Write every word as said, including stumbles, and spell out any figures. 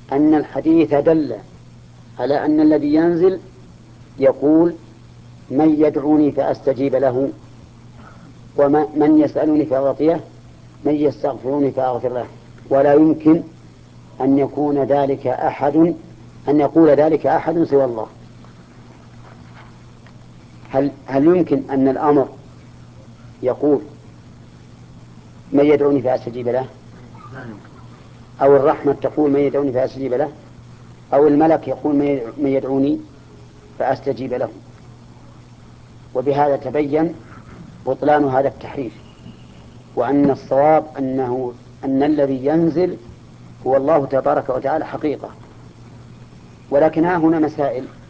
أن الحديث دل على أن الذي ينزل يقول من يدعوني فأستجيب له، ومن يسألني فأعطيه، من يستغفرني فأغفر له. ولا يمكن أن يكون ذلك أحد أن يقول ذلك أحد سوى الله. هل, هل يمكن أن الأمر يقول من يدعوني فأستجيب له، أو الرحمة تقول من يدعوني فأستجيب له، أو الملك يقول من يدعوني فأستجيب له؟ وبهذا تبين بطلان هذا التحريف، وأن الصواب أنه أن الذي ينزل هو الله تبارك وتعالى حقيقة. ولكن ها هنا مسائل